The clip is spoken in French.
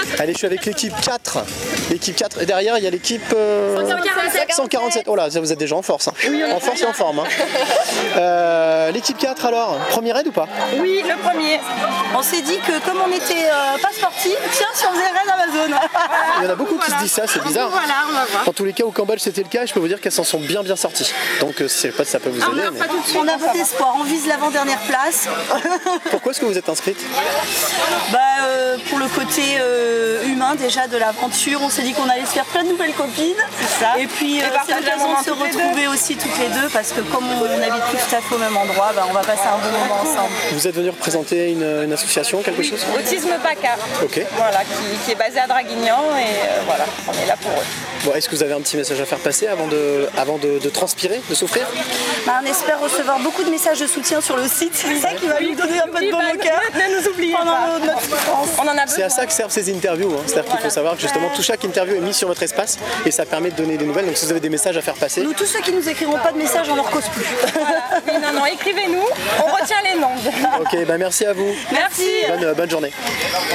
Allez, je suis avec l'équipe 4. L'équipe 4. Et derrière, il y a l'équipe 147. Oh là, vous êtes déjà en force. Hein. Oui, en force et en forme. Hein. L'équipe 4 alors, premier raid ou pas? Oui, le premier. On s'est dit que comme on n'était pas sportifs, tiens, si on faisait raid Amazon. Il y en a beaucoup qui se disent ça, c'est bizarre. Voilà, on va voir. En tous les cas, au Cambodge, c'était le cas. Je peux vous dire qu'elles s'en sont bien sorties. Donc, je sais pas si ça peut vous aider. Mais... On a voté espoir, on vise l'avant-dernière place. Pourquoi est-ce que vous êtes inscrite? Pour le côté humain déjà de l'aventure, on s'est dit qu'on allait se faire plein de nouvelles copines. C'est ça. Et puis c'est l'occasion de se retrouver aussi toutes les deux parce que comme on n'habite plus tout à fait au même endroit, on va passer un bon moment ensemble. Vous êtes venu représenter une association, quelque chose? Autisme PACA. Ok. Voilà, qui est basé à Draguignan et voilà, on est là pour eux. Bon, est-ce que vous avez un petit message à faire passer avant de transpirer, de souffrir? On espère recevoir beaucoup de messages de soutien sur le site. C'est ça qui va nous donner un peu de baume au cœur. Ne nous oubliez pas. Notre souffrance. On en a besoin. C'est à ça que servent ces interviews. Hein. C'est-à-dire qu'il faut savoir que justement chaque interview est mise sur votre espace et ça permet de donner des nouvelles. Donc si vous avez des messages à faire passer. Nous, tous ceux qui nous écriront pas de messages, on leur cause plus. Voilà. Oui, non, écrivez-nous. On retient les noms. Ok, merci à vous. Merci. Bonne journée.